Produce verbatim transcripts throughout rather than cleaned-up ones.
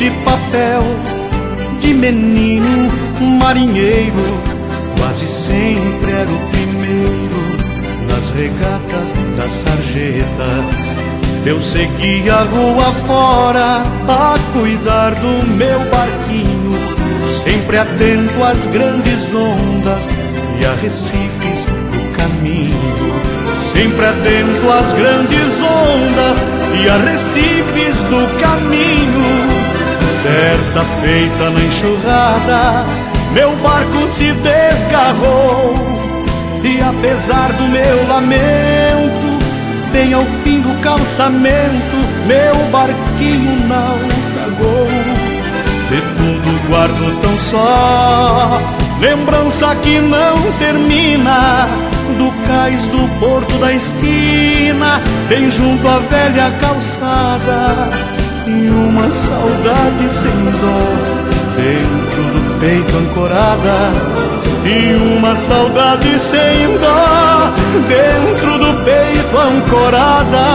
de papel, de menino marinheiro, quase sempre era o primeiro nas regatas da sarjeta. Eu seguia a rua fora a cuidar do meu barquinho, sempre atento às grandes ondas e a recifes do caminho. Sempre atento às grandes ondas e a recifes do caminho. Certa feita na enxurrada, meu barco se desgarrou, e apesar do meu lamento, bem ao fim do calçamento, meu barquinho naufragou. De tudo guardo tão só lembrança que não termina, do cais do porto da esquina, bem junto à velha calçada, e uma saudade sem dó dentro do peito ancorada, e uma saudade sem dó dentro do peito ancorada.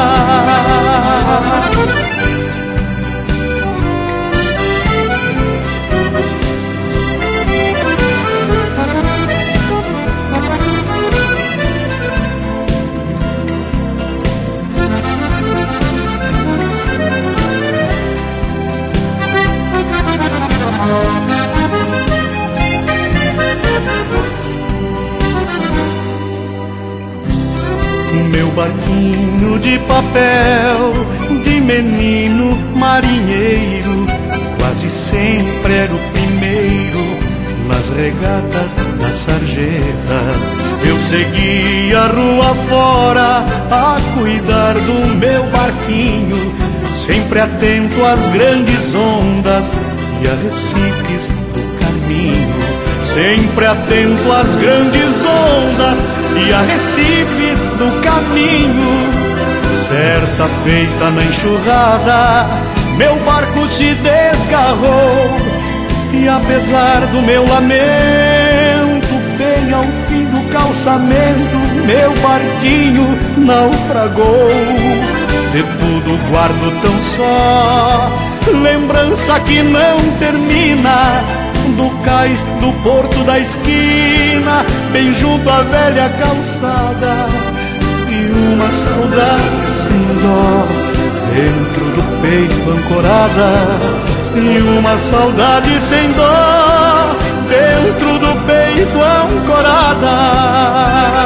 Meu barquinho de papel, de menino marinheiro, quase sempre era o primeiro nas regatas da sarjeta. Eu seguia a rua fora a cuidar do meu barquinho, sempre atento às grandes ondas e a recifes do caminho. Sempre atento às grandes ondas e a recifes do caminho. Certa feita na enxurrada, meu barco se desgarrou, e apesar do meu lamento, bem ao fim do calçamento, meu barquinho naufragou. De tudo guardo tão só lembrança que não termina, do cais do porto da esquina, bem junto à velha calçada, e uma saudade sem dó dentro do peito ancorada, e uma saudade sem dó dentro do peito ancorada.